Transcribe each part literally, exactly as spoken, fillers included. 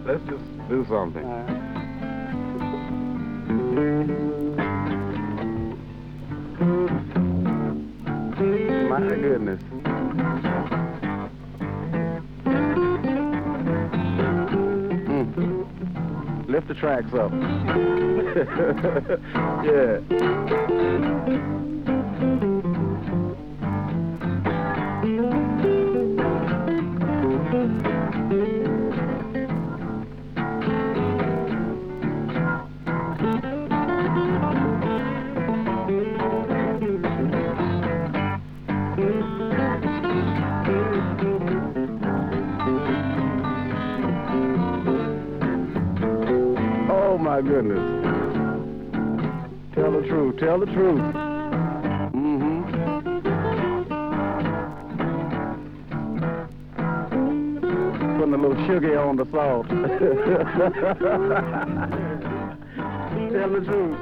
let's just do something. All right. My goodness. Mm. Lift the tracks up. Yeah. Oh my goodness. Tell the truth, tell the truth. Mm-hmm. Putting a little sugar on the salt. Tell the truth.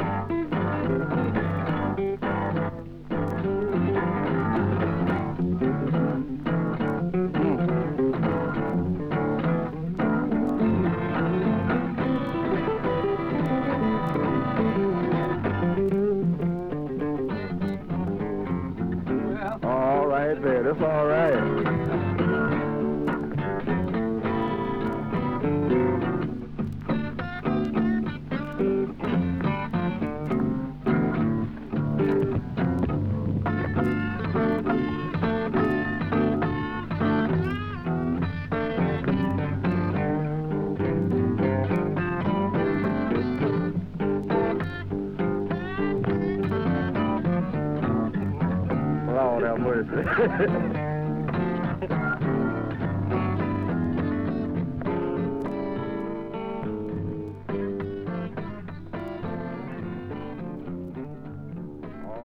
All right there, that's all right. Lord have mercy.